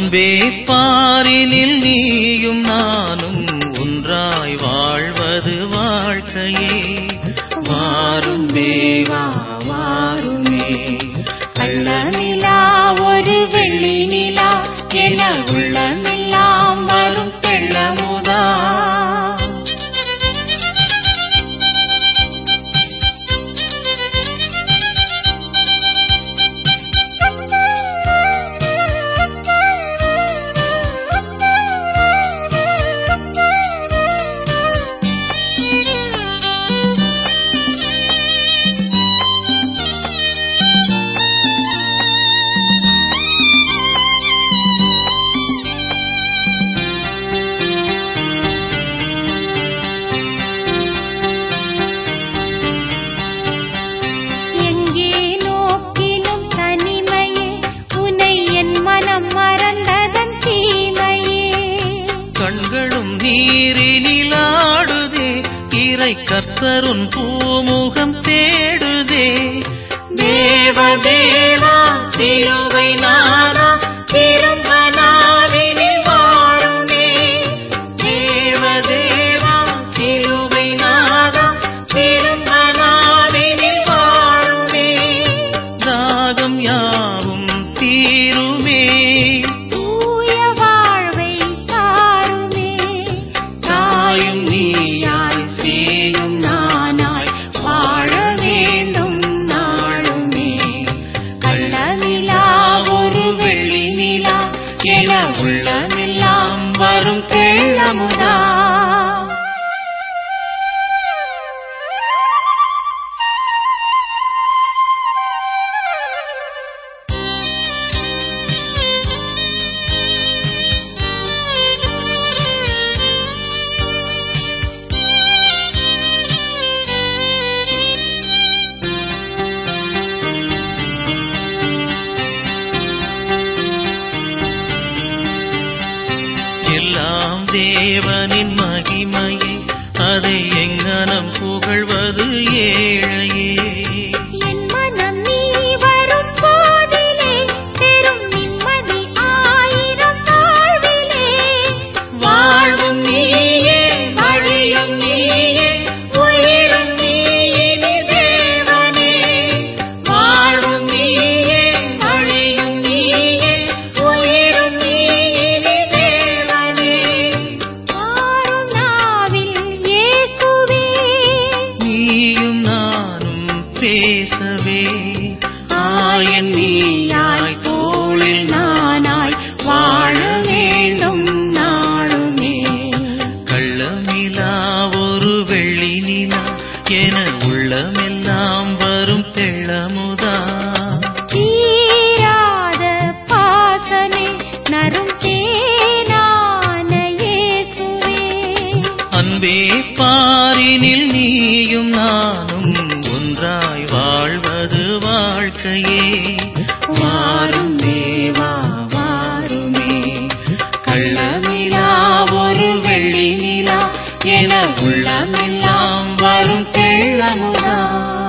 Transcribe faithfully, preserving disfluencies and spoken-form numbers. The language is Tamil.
அன்பே பாரினில் நீயும் நானும் ஒன்றாய் வாழ்வது வாழ்க்கையே. வாரும் தேவா வாருமே, கள்ளநிலா ஒரு வெள்ளி நிலா என உள்ளமெல்லாம் வரும் தெள்ளமுதா. கண்களும் நீரினிலாடுதே, இறை கர்த்தருன் பூமுகம் தேடுதே. தேவதேவா சிலுவை நாதா திரும்ப நாளினில் வாருமே. தேவதேவா சிலுவை நாதா திரும்ப நாளினில் வாருமே. தாகம் யாவும் தீருமே, தூய வாழ்வை தாருமே. தாயும் நீயாய் சேயும் நானாய் வாழ வேண்டும் நாளுமே. கள்ளநிலா ஒரு வெள்ளி நிலா என உள்ளமெல்லாம் வரும் தெள்ளமுதா. எல்லாம் தேவனின் மகிமையே, அதை எங்கனம் புகழ்வது ஏழையே. என் மனம் நீ வரும் போதிலே பெரும் நிம்மதி ஆயிரம் வாழ்விலே. வாழ்வும் நீயே வழியும் நீயே உயிரும் நீயே தேவனே. வாழ்வும் நீயே வழியும் நீயே உயிரும் நீயே தேவனே. வாரும் நாவில் இயேசுவே, நீயும் நானும் பேசவே, ஆயன் நீயாய் தோளில் நானாய் வாழ வேண்டும் நாளுமே. கள்ளநிலா ஒரு வெள்ளி நிலா என உள்ளமெல்லாம் வரும் தெள்ளமுதா. தீராத பாசமே நரும் தேனான இயேசுவே. அன்பே பாரினில் நீயும் நானும் ஒன்றாய் வாழ்வது வாழ்க்கையே. வாரும் தேவா வாருமே, கள்ளநிலா ஒரு வெள்ளி நிலா என உள்ளமெல்லாம் வரும் தெள்ளமுதா.